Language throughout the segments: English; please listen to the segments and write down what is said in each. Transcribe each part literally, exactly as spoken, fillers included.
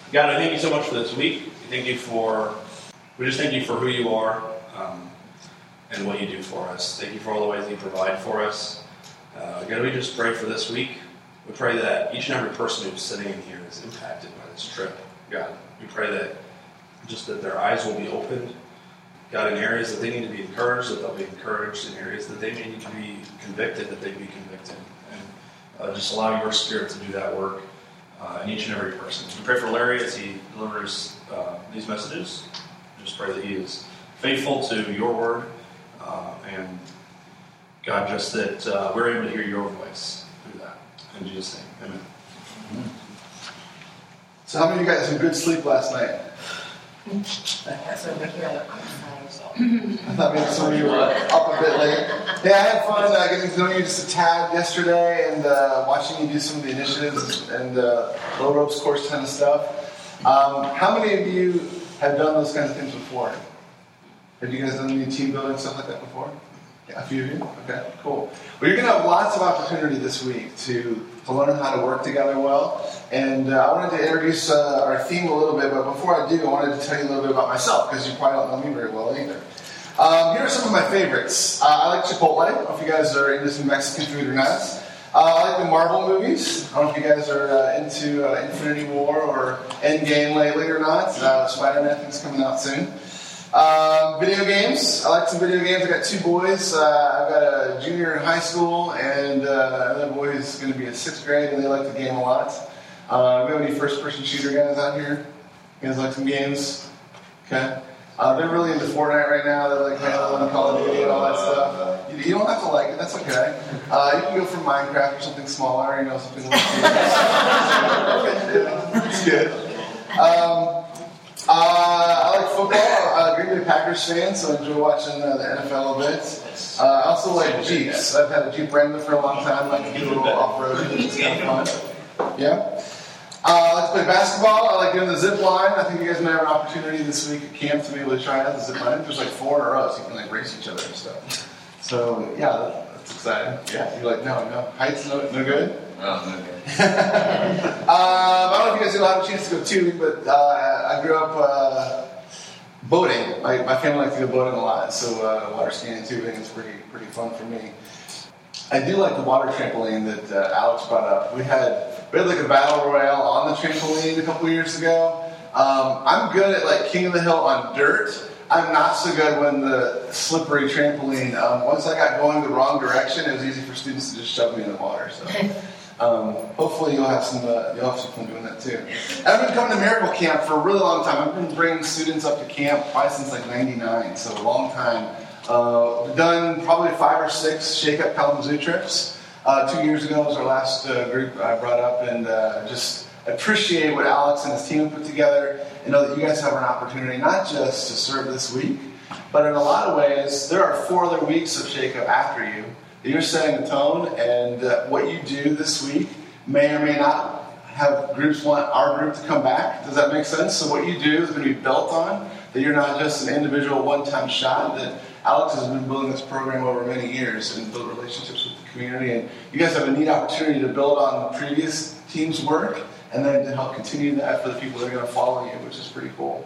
God, I thank you so much for this week. We thank you for, we just thank you for who you are um, and what you do for us. Thank you for all the ways that you provide for us. Uh, God, we just pray for this week. We pray that each and every person who's sitting in here is impacted by this trip. God, we pray that just that their eyes will be opened. God, in areas that they need to be encouraged, that they'll be encouraged. In areas that they may need to be convicted, that they be convicted. And uh, just allow your Spirit to do that work uh, in each and every person. We pray for Larry as he delivers uh, these messages. We just pray that he is faithful to your word. Uh, and God, just that uh, we're able to hear your voice through that. In Jesus' name, amen. Mm-hmm. So how many of you guys had good sleep last night? I thought maybe some of you were up a bit late. Yeah, I had fun uh, getting to know you just a tad yesterday and uh, watching you do some of the initiatives and uh, low ropes course kind of stuff. Um, how many of you have done those kinds of things before? Have you guys done any team building stuff like that before? Yeah, a few of you? Okay, cool. Well, you're going to have lots of opportunity this week to, to learn how to work together well. And uh, I wanted to introduce uh, our theme a little bit, but before I do, I wanted to tell you a little bit about myself, because you probably don't know me very well either. Um, here are some of my favorites. Uh, I like Chipotle. I don't know if you guys are into some Mexican food or not. Uh, I like the Marvel movies. I don't know if you guys are uh, into uh, Infinity War or Endgame lately or not. Uh, Spider-Man, I think, is coming out soon. Um, video games. I like some video games. I got two boys. Uh, I've got a junior in high school, and uh, another boy who's going to be in sixth grade, and they like the game a lot. Uh, we have any first-person shooter guys out here? You guys like some games? Okay. Uh, they're really into Fortnite right now. They're like Halo and Call of Duty and all that stuff. You, you don't have to like it. That's okay. Uh, you can go for Minecraft or something smaller. You know, something like that. It's good. Um, Uh, I like football. I'm a Green Bay Packers fan, so I enjoy watching uh, the N F L a bit. Uh, I also like Jeeps. I've had a Jeep Wrangler for a long time. I can do a little off-road. It's kind of fun. Yeah. Uh, I like to play basketball. I like doing the zip line. I think you guys may have an opportunity this week at camp to be able to try out the zip line. There's like four in a row, so you can like race each other and stuff. So, yeah, that, that's exciting. Yeah, you're like, no, no. Heights, no, no good? Oh, no good. um, I don't know if you guys will have a chance to go tubing, but uh, I grew up uh, boating. My, my family likes to go boating a lot, so uh, water skiing and tubing is pretty pretty fun for me. I do like the water trampoline that uh, Alex brought up. We had we had like a battle royale on the trampoline a couple years ago. Um, I'm good at like King of the Hill on dirt. I'm not so good when the slippery trampoline. Um, once I got going the wrong direction, it was easy for students to just shove me in the water. So. Um, hopefully you'll have some uh, you'll have some fun doing that too. I've been coming to Miracle Camp for a really long time. I've been bringing students up to camp probably since like ninety-nine, so a long time. Uh, we've done probably five or six Shake Up Kalamazoo trips. Uh, two years ago was our last uh, group I brought up, and uh, just appreciate what Alex and his team put together, and know that you guys have an opportunity not just to serve this week, but in a lot of ways, there are four other weeks of Shake Up after you. You're setting the tone, and uh, what you do this week may or may not have groups want our group to come back. Does that make sense? So what you do is going to be built on, that you're not just an individual one-time shot, that Alex has been building this program over many years and build relationships with the community, and you guys have a neat opportunity to build on the previous team's work, and then to help continue that for the people that are going to follow you, which is pretty cool.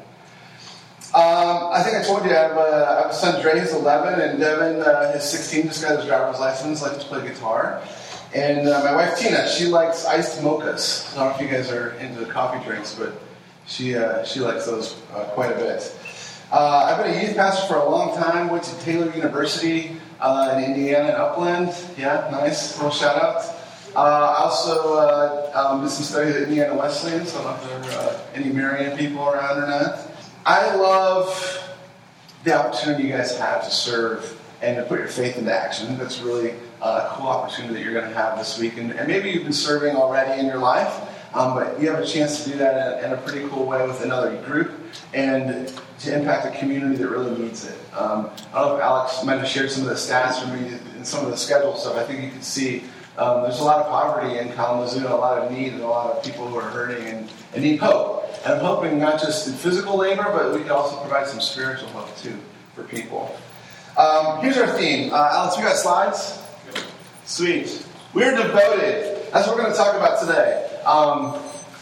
Um, I think I told you I have, a, I have a son, Dre, who's eleven, and Devin, uh, is sixteen, just got his driver's license, likes to play guitar. And uh, my wife, Tina, she likes iced mochas. I don't know if you guys are into coffee drinks, but she uh, she likes those uh, quite a bit. Uh, I've been a youth pastor for a long time, went to Taylor University uh, in Indiana and Upland. Yeah, nice. Little shout out. Uh, I also uh, um, did some studies at Indiana Wesleyan, so I don't know if there are uh, any Marian people around or not. I love the opportunity you guys have to serve and to put your faith into action. I think that's really uh, a cool opportunity that you're going to have this week. And, and maybe you've been serving already in your life, um, but you have a chance to do that in, in a pretty cool way with another group and to impact a community that really needs it. Um, I don't know if Alex might have shared some of the stats for me and some of the schedule stuff. I think you can see um, there's a lot of poverty in Kalamazoo and a lot of need and a lot of people who are hurting and, and need hope. And I'm hoping not just in physical labor, but we can also provide some spiritual hope too for people. Um, here's our theme. Uh, Alex, we got slides? Sweet. We're devoted. That's what we're going to talk about today. Um,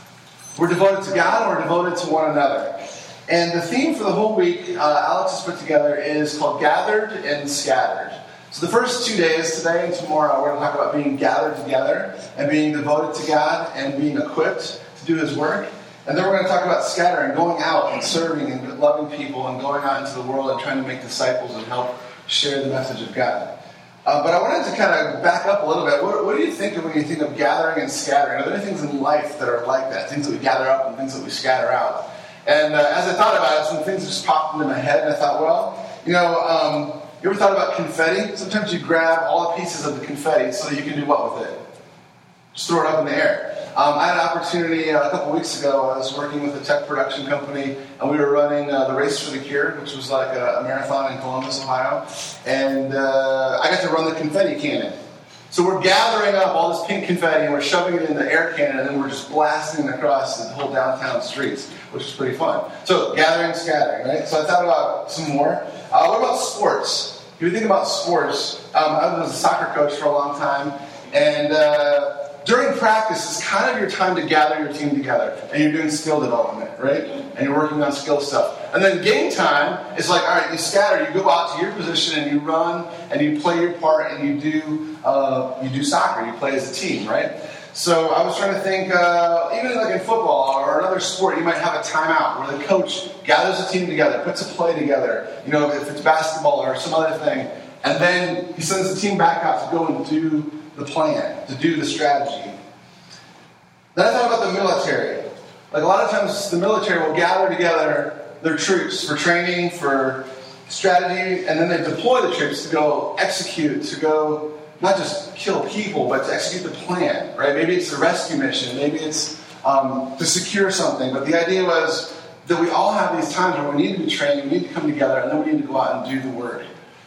We're devoted to God, and we're devoted to one another. And the theme for the whole week, uh, Alex has put together, is called Gathered and Scattered. So the first two days, today and tomorrow, we're going to talk about being gathered together and being devoted to God and being equipped to do His work. And then we're going to talk about scattering, going out and serving and loving people and going out into the world and trying to make disciples and help share the message of God. Uh, but I wanted to kind of back up a little bit. What, what do you think of when you think of gathering and scattering? Are there any things in life that are like that? Things that we gather up and things that we scatter out? And uh, as I thought about it, some things just popped into my head, and I thought, well, you know, um, you ever thought about confetti? Sometimes you grab all the pieces of the confetti so that you can do what with it? Just throw it up in the air. Um, I had an opportunity uh, a couple weeks ago. I was working with a tech production company, and we were running uh, the Race for the Cure, which was like a, a marathon in Columbus, Ohio. And uh, I got to run the confetti cannon. So we're gathering up all this pink confetti, and we're shoving it in the air cannon, and then we're just blasting it across the whole downtown streets, which is pretty fun. So gathering, scattering, right? So I thought about some more. Uh, what about sports? If you think about sports, um, I was a soccer coach for a long time, and uh, during practice, it's kind of your time to gather your team together, and you're doing skill development, right? And you're working on skill stuff. And then game time, it's like, all right, you scatter, you go out to your position, and you run, and you play your part, and you do uh, you do soccer, you play as a team, right? So I was trying to think, uh, even like in football or another sport, you might have a timeout where the coach gathers the team together, puts a play together, you know, if it's basketball or some other thing, and then he sends the team back out to go and do the plan, to do the strategy. Then I thought about the military. Like a lot of times the military will gather together their troops for training, for strategy, and then they deploy the troops to go execute, to go not just kill people, but to execute the plan, right? Maybe it's a rescue mission, maybe it's um, to secure something, but the idea was that we all have these times where we need to be trained, we need to come together, and then we need to go out and do the work.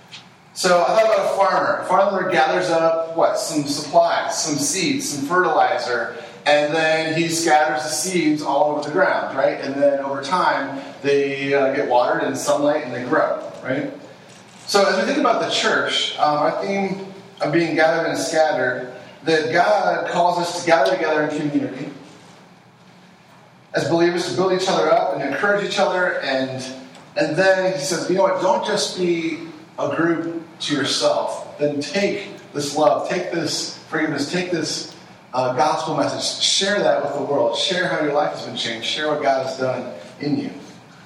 So I thought about a farmer. A farmer gathers up, what, some supplies, some seeds, some fertilizer, and then he scatters the seeds all over the ground, right? And then over time, they uh, get watered in sunlight and they grow, right? So as we think about the church, um, our theme of being gathered and scattered, that God calls us to gather together in community as believers to build each other up and encourage each other, and and then he says, you know what, don't just be a group to yourself. Then take this love, take this forgiveness, take this uh, gospel message, share that with the world, share how your life has been changed, share what God has done in you.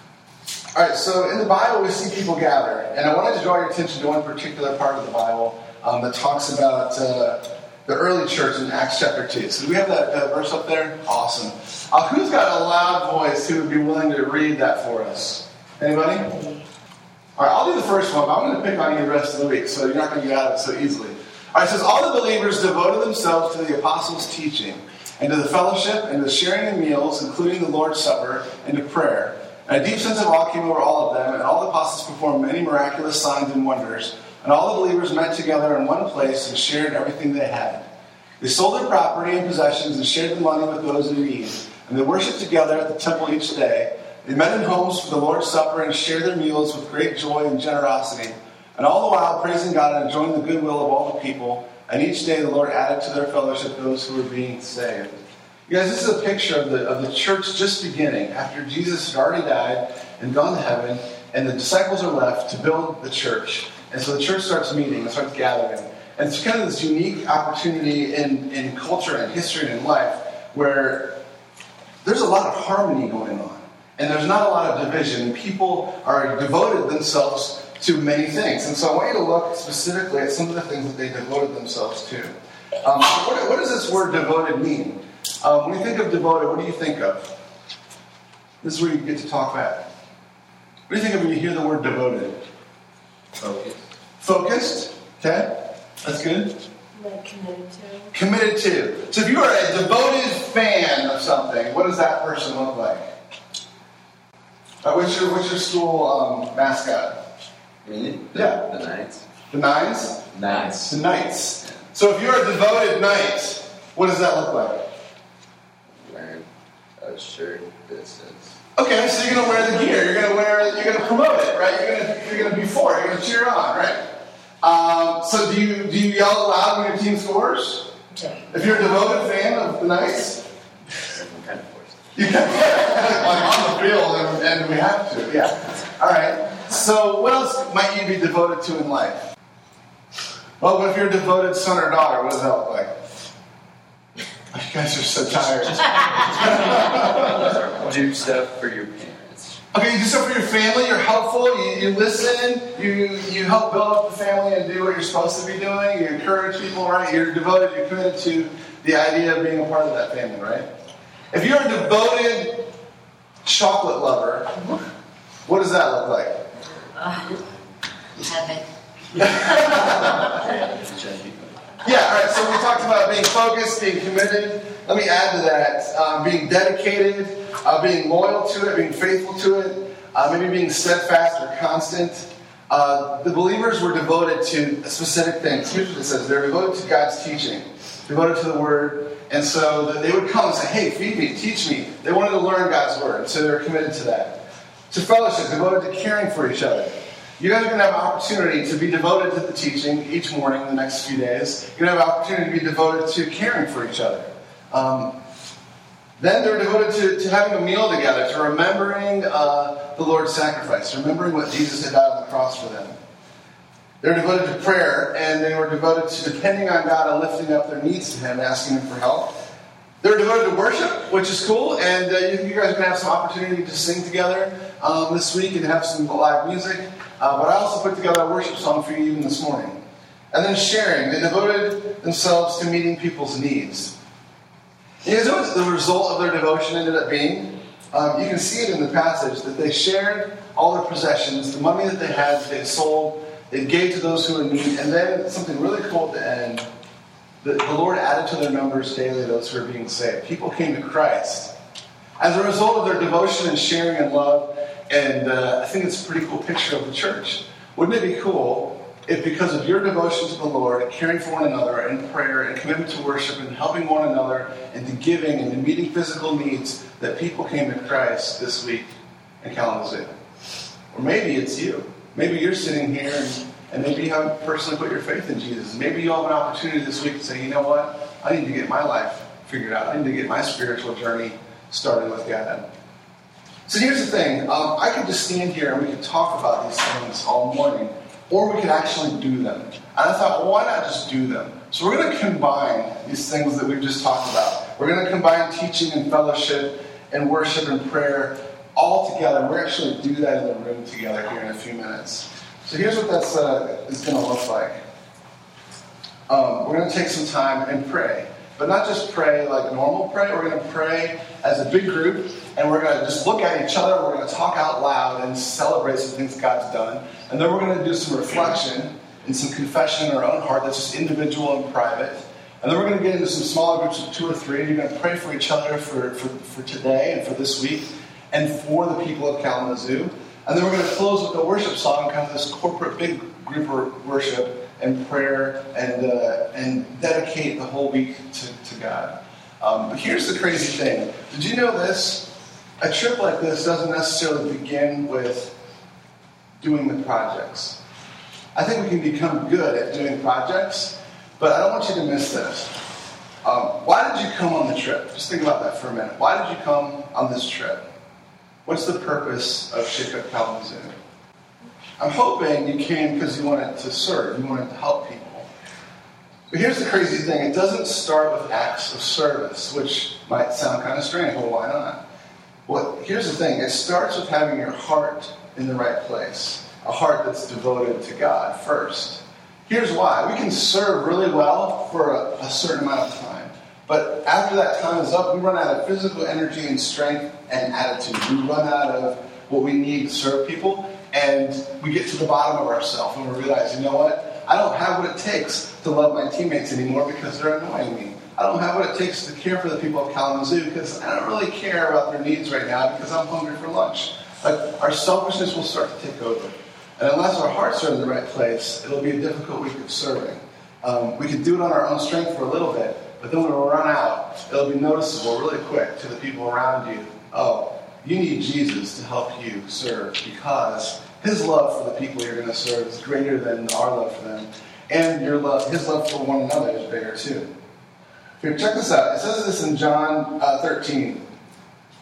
All right, so in the Bible we see people gather, and I wanted to draw your attention to one particular part of the Bible um, that talks about uh, the early church in Acts chapter two. So do we have that uh, verse up there? Awesome. Uh, who's got a loud voice who would be willing to read that for us? Anybody? All right, I'll do the first one, but I'm going to pick on you the rest of the week, so you're not going to get out of it so easily. All right, it says, all the believers devoted themselves to the apostles' teaching, and to the fellowship, and to the sharing of meals, including the Lord's Supper, and to prayer. And a deep sense of awe came over all of them, and all the apostles performed many miraculous signs and wonders. And all the believers met together in one place and shared everything they had. They sold their property and possessions and shared the money with those in need. And they worshipped together at the temple each day. They met in homes for the Lord's Supper and shared their meals with great joy and generosity. And all the while praising God and enjoying the goodwill of all the people. And each day the Lord added to their fellowship those who were being saved. You guys, this is a picture of the, of the church just beginning, after Jesus had already died and gone to heaven, and the disciples are left to build the church. And so the church starts meeting and starts gathering. And it's kind of this unique opportunity in, in culture and history and in life where there's a lot of harmony going on. And there's not a lot of division. People are devoted themselves to many things. And so I want you to look specifically at some of the things that they devoted themselves to. Um, what, what does this word devoted mean? Um, when you think of devoted, what do you think of? This is where you get to talk back. What do you think of when you hear the word devoted? Focused. Focused? Okay. That's good. Like committed to. Committed to. So if you are a devoted fan of something, what does that person look like? Uh, what's your what's your school um, mascot? Really? The, Yeah. The Knights. The Nines? Knights. The Knights. So if you're a devoted Knight, what does that look like? Wearing a shirt that says. Okay, so you're gonna wear the gear. You're gonna wear. You're gonna promote it, right? You're gonna you're gonna be for it. You're gonna cheer on, right? Um, so do you do you yell loud when your team scores? Yeah. If you're a devoted fan of the Knights, I'm kind of forced. You can, like on the field, and, and we have to. Yeah. All right. So, what else might you be devoted to in life? Well, what if you're a devoted son or daughter? What does that look like? You guys are so tired. Do stuff for your parents. Okay, you do stuff for your family. You're helpful. You, you listen. You you help build up the family and do what you're supposed to be doing. You encourage people, right? You're devoted. You're committed to the idea of being a part of that family, right? If you're a devoted chocolate lover, what does that look like? Uh, heaven. Yeah, all right, so we talked about being focused, being committed. Let me add to that, um, being dedicated, uh, being loyal to it, being faithful to it, uh, maybe being steadfast or constant. Uh, the believers were devoted to specific things. Here's what it says. They're devoted to God's teaching, devoted to the Word, and so they would come and say, hey, feed me, teach me. They wanted to learn God's Word, so they were committed to that. To fellowship, devoted to caring for each other. You guys are going to have an opportunity to be devoted to the teaching each morning in the next few days. You're going to have an opportunity to be devoted to caring for each other. Um, then they're devoted to, to having a meal together, to remembering uh, the Lord's sacrifice, remembering what Jesus had died on the cross for them. They're devoted to prayer, and they were devoted to depending on God and lifting up their needs to Him, asking Him for help. They're devoted to worship, which is cool, and uh, you, you guys are going to have some opportunity to sing together um, this week and have some live music. Uh, but I also put together a worship song for you even this morning. And then sharing. They devoted themselves to meeting people's needs. You guys know what the result of their devotion ended up being? Um, you can see it in the passage that they shared all their possessions, the money that they had, that they sold, they gave to those who were in need, and then something really cool at the end. The, the Lord added to their numbers daily those who are being saved. People came to Christ. As a result of their devotion and sharing and love, and uh, I think it's a pretty cool picture of the church. Wouldn't it be cool if because of your devotion to the Lord, caring for one another, and prayer, and commitment to worship, and helping one another, and to giving, and to meeting physical needs, that people came to Christ this week in Kalamazoo? Or maybe it's you. Maybe you're sitting here, and, and maybe you haven't personally put your faith in Jesus. Maybe you'll have an opportunity this week to say, you know what? I need to get my life figured out. I need to get my spiritual journey started with God. So here's the thing. Um, I could just stand here and we could talk about these things all morning, or we could actually do them. And I thought, well, why not just do them? So we're going to combine these things that we've just talked about. We're going to combine teaching and fellowship and worship and prayer all together. We're actually going to do that in the room together here in a few minutes. So here's what that's uh, is going to look like. Um, we're going to take some time and pray. But not just pray like normal pray. We're going to pray as a big group, and we're going to just look at each other. We're going to talk out loud and celebrate some things God's done. And then we're going to do some reflection and some confession in our own heart that's just individual and private. And then we're going to get into some smaller groups of two or three. You're going to pray for each other for, for, for today and for this week and for the people of Kalamazoo. And then we're going to close with a worship song, kind of this corporate big group of worship and prayer, and uh, and dedicate the whole week to, to God. Um, but here's the crazy thing. Did you know this? A trip like this doesn't necessarily begin with doing the projects. I think we can become good at doing projects, but I don't want you to miss this. Um, why did you come on the trip? Just think about that for a minute. Why did you come on this trip? What's the purpose of Shake Up Kalamazoo? I'm hoping you came because you wanted to serve. You wanted to help people. But here's the crazy thing. It doesn't start with acts of service, which might sound kind of strange. Well, why not? Well, here's the thing. It starts with having your heart in the right place. A heart that's devoted to God first. Here's why. We can serve really well for a, a certain amount of time. But after that time is up, we run out of physical energy and strength and attitude. We run out of what we need to serve people. And we get to the bottom of ourselves and we realize, you know what? I don't have what it takes to love my teammates anymore because they're annoying me. I don't have what it takes to care for the people of Kalamazoo because I don't really care about their needs right now because I'm hungry for lunch. Like, our selfishness will start to take over. And unless our hearts are in the right place, it'll be a difficult week of serving. Um, we can do it on our own strength for a little bit, but then when we run out, it'll be noticeable really quick to the people around you. Oh, you need Jesus to help you serve because His love for the people you're going to serve is greater than our love for them. And your love, His love for one another is bigger too. Here, check this out. It says this in John uh, thirteen.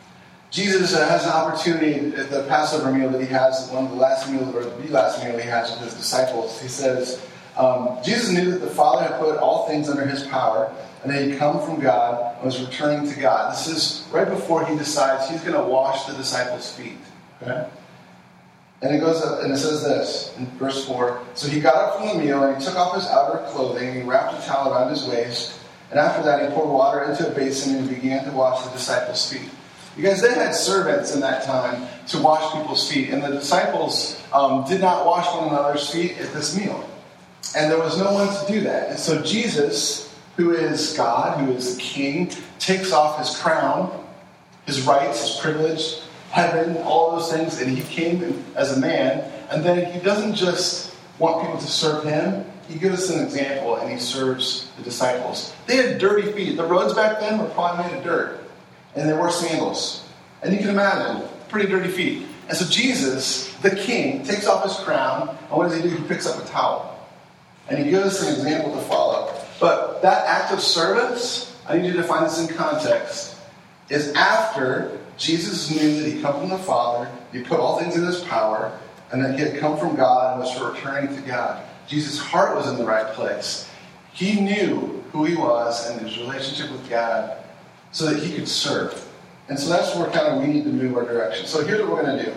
Jesus uh, has an opportunity at the Passover meal that he has, one of the last meals, or the last meal he has with his disciples. He says, um, Jesus knew that the Father had put all things under his power, and that he'd come from God and was returning to God. This is right before he decides he's going to wash the disciples' feet. Okay? And it goes up, and it says this in verse four. So he got up from the meal, and he took off his outer clothing, and he wrapped a towel around his waist. And after that, he poured water into a basin and began to wash the disciples' feet. Because they had servants in that time to wash people's feet. And the disciples um, did not wash one another's feet at this meal. And there was no one to do that. And so Jesus, who is God, who is the King, takes off his crown, his rights, his privilege, heaven, all those things. And he came as a man. And then he doesn't just want people to serve him. He gives us an example, and he serves the disciples. They had dirty feet. The roads back then were probably made of dirt. And they wore sandals. And you can imagine, pretty dirty feet. And so Jesus, the King, takes off his crown, and what does he do? He picks up a towel. And he gives us an example to follow. But that act of service, I need you to find this in context, is after Jesus knew that he'd come from the Father, he put all things in his power, and that he had come from God and was returning to God. Jesus' heart was in the right place. He knew who he was and his relationship with God, so that he could serve. And so that's where kind of we need to move our direction. So here's what we're going to do.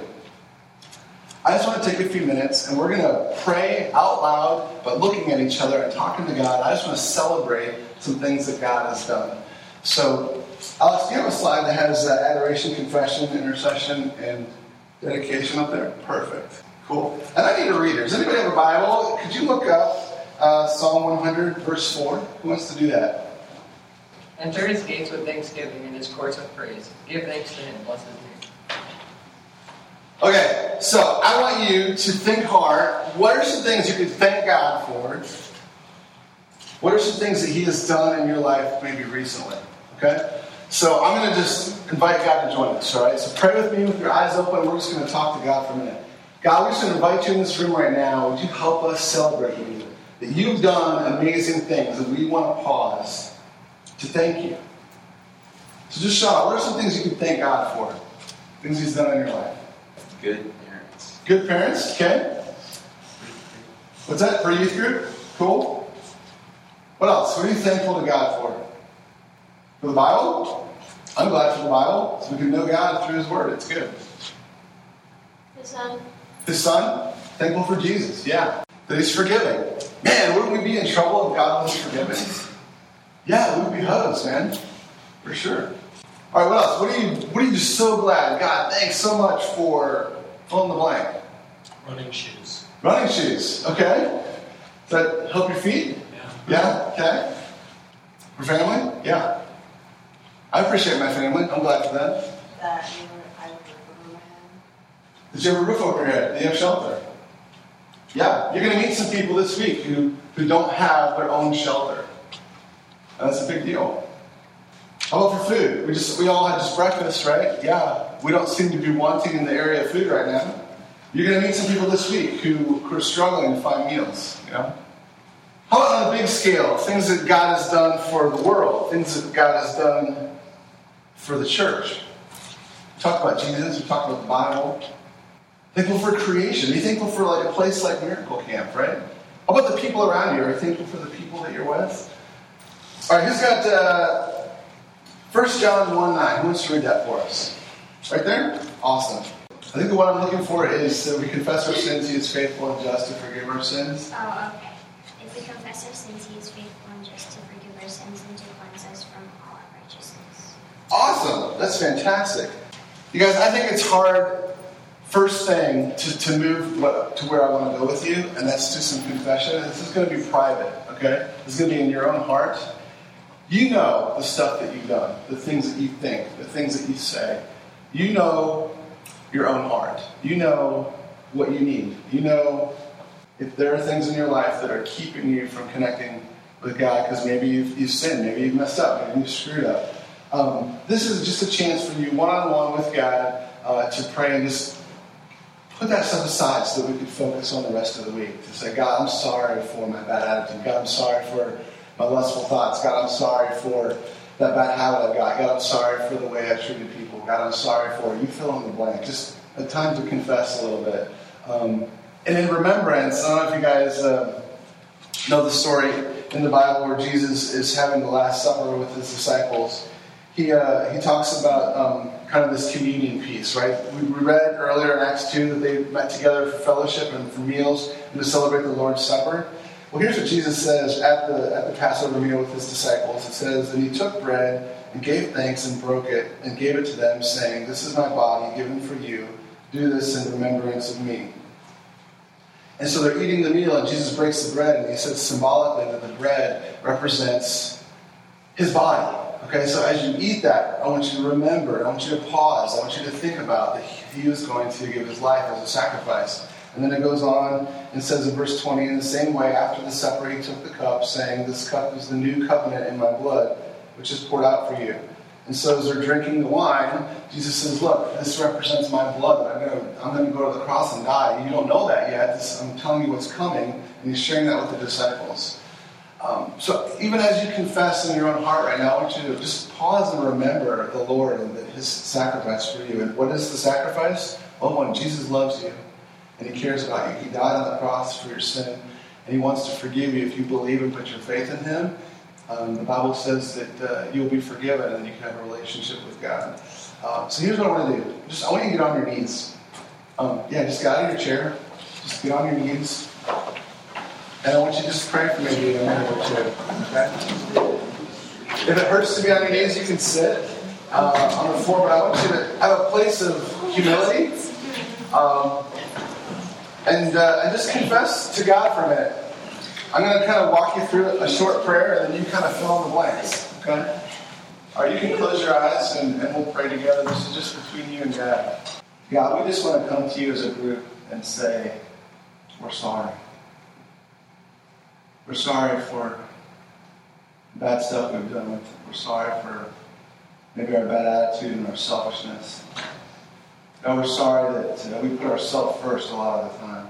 I just want to take a few minutes, and we're going to pray out loud, but looking at each other and talking to God. I just want to celebrate some things that God has done. So, Alex, do you have a slide that has uh, adoration, confession, intercession, and dedication up there? Perfect. Cool. And I need a reader. Does anybody have a Bible? Could you look up uh, Psalm one hundred, verse four? Who wants to do that? Enter his gates with thanksgiving and his courts with praise. Give thanks to him. Bless his name. Okay, so I want you to think hard. What are some things you could thank God for? What are some things that he has done in your life maybe recently? Okay? So I'm going to just invite God to join us, all right? So pray with me with your eyes open. We're just going to talk to God for a minute. God, we just want to invite you in this room right now. Would you help us celebrate you? That you've done amazing things, and we want to pause to thank you. So just shout out, what are some things you can thank God for? Things he's done in your life. Good parents. Good parents, okay. What's that, for a youth group? Cool. What else? What are you thankful to God for? For the Bible? I'm glad for the Bible, so we can know God through his word. It's good. His son. His son? Thankful for Jesus, yeah. That he's forgiving. Man, wouldn't we be in trouble if God was forgiving? Yeah, we would be hosed, man. For sure. All right, what else? What are you What are you just so glad? God, thanks so much for fill in the blank. Running shoes. Running shoes. Okay. Does that help your feet? Yeah. Yeah? Okay. For family? Yeah. I appreciate my family. I'm glad for that. That you were, I would remember my head. Did you have a roof over your head? Do you have shelter? Yeah. You're going to meet some people this week who, who don't have their own shelter. And that's a big deal. How about for food? We just we all had just breakfast, right? Yeah. We don't seem to be wanting in the area of food right now. You're going to meet some people this week who, who are struggling to find meals, you know? How about on a big scale? Things that God has done for the world. Things that God has done for the church. We talked about Jesus. We talked about the Bible. Thankful for creation. Be thankful for like a place like Miracle Camp, right? How about the people around you? Are you thankful for the people that you're with? All right, who's got uh, First John one nine? Who wants to read that for us? Right there? Awesome. I think the one I'm looking for is that we confess our sins. He is faithful and just to forgive our sins. Oh, okay. If we confess our sins, he is faithful and just to forgive our sins and to cleanse us from all unrighteousness. Awesome. That's fantastic. You guys, I think it's hard, first thing, to, to move what, to where I want to go with you, and that's to some confession. This is going to be private, okay? This is going to be in your own heart. You know the stuff that you've done, the things that you think, the things that you say. You know your own heart. You know what you need. You know if there are things in your life that are keeping you from connecting with God because maybe you've, you've sinned, maybe you've messed up, maybe you've screwed up. Um, this is just a chance for you one-on-one with God uh, to pray and just put that stuff aside so that we can focus on the rest of the week. To say, God, I'm sorry for my bad attitude. God, I'm sorry for my lustful thoughts. God, I'm sorry for that bad habit I got. God, I'm sorry for the way I treated people. God, I'm sorry for, you fill in the blank. Just a time to confess a little bit. Um, and in remembrance, I don't know if you guys uh, know the story in the Bible where Jesus is having the Last Supper with his disciples. He uh, he talks about um, kind of this communion piece, right? We, we read earlier in Acts two that they met together for fellowship and for meals and to celebrate the Lord's Supper. Well, here's what Jesus says at the at the Passover meal with his disciples. It says, and he took bread and gave thanks and broke it and gave it to them, saying, this is my body given for you. Do this in remembrance of me. And so they're eating the meal, and Jesus breaks the bread, and he says symbolically that the bread represents his body. Okay, so as you eat that, I want you to remember, I want you to pause, I want you to think about that he was going to give his life as a sacrifice. And then it goes on and says in verse twenty, in the same way, after the supper, he took the cup, saying, this cup is the new covenant in my blood, which is poured out for you. And so as they're drinking the wine, Jesus says, look, this represents my blood. I'm going to, I'm going to go to the cross and die. You don't know that yet. This, I'm telling you what's coming. And he's sharing that with the disciples. Um, so even as you confess in your own heart right now, I want you to just pause and remember the Lord and his sacrifice for you. And what is the sacrifice? Well, one, Jesus loves you. And he cares about you. He died on the cross for your sin. And he wants to forgive you if you believe and put your faith in him. Um, the Bible says that uh, you'll be forgiven and you can have a relationship with God. Uh, so here's what I want to do. Just I want you to get on your knees. Um, yeah, just get out of your chair. Just get on your knees. And I want you to just pray for maybe a minute or two. Okay? If it hurts to be on your knees, you can sit uh, on the floor. But I want you to have a place of humility. Um, and, uh, and just confess to God for a minute. I'm going to kind of walk you through a short prayer, and then you kind of fill in the blanks, okay? All right, you can close your eyes, and, and we'll pray together. This is just between you and God. God, we just want to come to you as a group and say, we're sorry. We're sorry for bad stuff we've done with it. We're sorry for maybe our bad attitude and our selfishness. God, we're sorry that uh, we put ourselves first a lot of the time.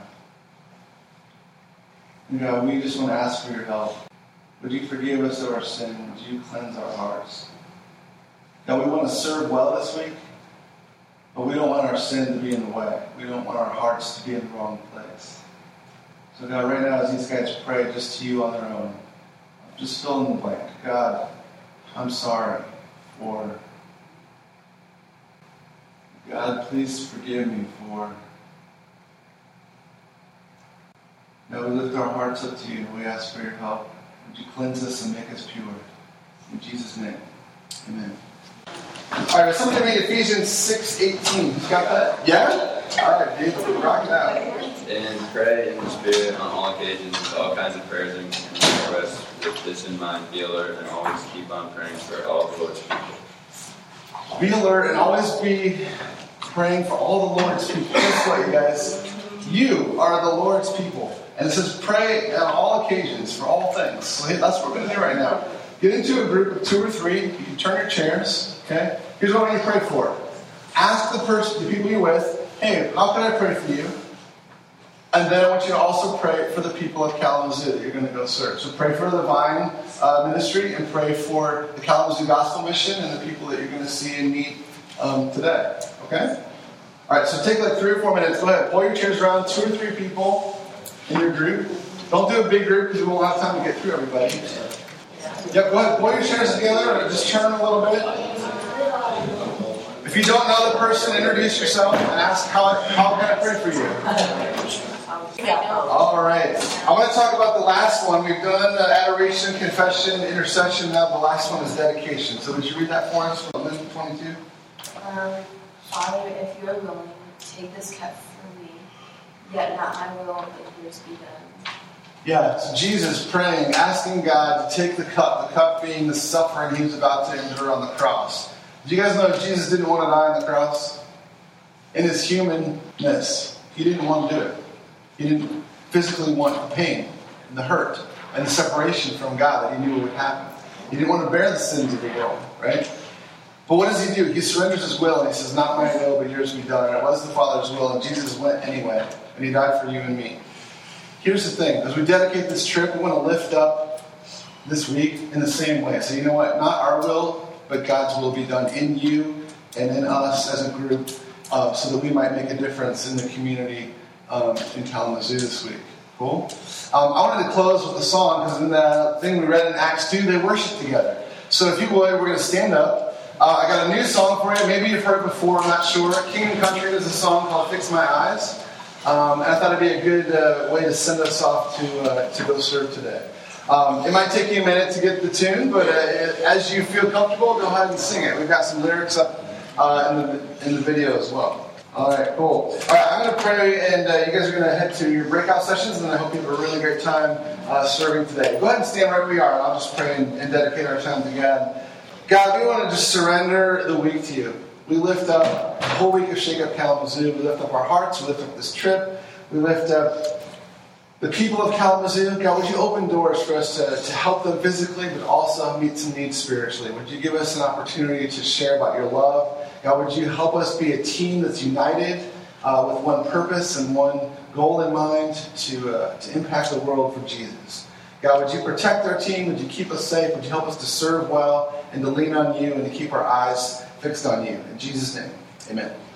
You know, we just want to ask for your help. Would you forgive us of our sin? Would you cleanse our hearts? God, we want to serve well this week, but we don't want our sin to be in the way. We don't want our hearts to be in the wrong place. So God, right now as these guys pray just to you on their own, just fill in the blank. God, I'm sorry for... God, please forgive me for... Now we lift our hearts up to you and we ask for your help. Would you cleanse us and make us pure? In Jesus' name, amen. All right, somebody read Ephesians six eighteen. You got that? Yeah? All right, David, rock it out. And pray in the Spirit on all occasions with all kinds of prayers and requests. With this in mind, be alert and always keep on praying for all the Lord's people. Be alert and always be praying for all the Lord's people. Guess what, you guys? You are the Lord's people. And it says pray on all occasions for all things. So that's what we're going to do right now. Get into a group of two or three. You can turn your chairs. Okay? Here's what I need to pray for. Ask the person, the people you're with, hey, how can I pray for you? And then I want you to also pray for the people of Kalamazoo that you're going to go serve. So pray for the Vine uh, ministry and pray for the Kalamazoo Gospel Mission and the people that you're going to see and meet um, today. Okay? All right, so take like three or four minutes. Go ahead. Pull your chairs around. Two or three people in your group. Don't do a big group because we won't have time to get through everybody. Yep, go ahead. Pull your chairs together and just turn a little bit. If you don't know the person, introduce yourself and ask, how, how can I pray for you? All right. I want to talk about the last one. We've done uh, adoration, confession, intercession. Now the last one is dedication. So would you read that for us from Luke twenty-two? Um, Father, if you are willing, take this cup from me. Yet not my will, but yours be done. Yeah, it's Jesus praying, asking God to take the cup, the cup being the suffering he was about to endure on the cross. Did you guys know Jesus didn't want to die on the cross? In his humanness, he didn't want to do it. He didn't physically want the pain and the hurt and the separation from God that he knew would happen. He didn't want to bear the sins of the world, right? But what does he do? He surrenders his will and he says, not my will, but yours be done. And it was the Father's will, and Jesus went anyway. And he died for you and me. Here's the thing. As we dedicate this trip, we want to lift up this week in the same way. So you know what? Not our will, but God's will be done in you and in us as a group, uh, so that we might make a difference in the community um, in Kalamazoo this week. Cool? Um, I wanted to close with a song, because in the thing we read in Acts two, they worship together. So if you would, we're going to stand up. Uh, I got a new song for you. Maybe you've heard it before, I'm not sure. King and Country is a song called Fix My Eyes. Um, and I thought it'd be a good uh, way to send us off to uh, to go serve today. Um, it might take you a minute to get the tune, but uh, as you feel comfortable, go ahead and sing it. We've got some lyrics up uh, in the in the video as well. All right, cool. All right, I'm going to pray, and uh, you guys are going to head to your breakout sessions, and I hope you have a really great time uh, serving today. Go ahead and stand right where you are, and I'll just pray and, and dedicate our time to God. God, we want to just surrender the week to you. We lift up the whole week of Shake Up Kalamazoo. We lift up our hearts. We lift up this trip. We lift up the people of Kalamazoo. God, would you open doors for us to, to help them physically, but also meet some needs spiritually? Would you give us an opportunity to share about your love? God, would you help us be a team that's united uh, with one purpose and one goal in mind to, uh, to impact the world for Jesus? God, would you protect our team? Would you keep us safe? Would you help us to serve well and to lean on you and to keep our eyes fixed on you? In Jesus' name, amen.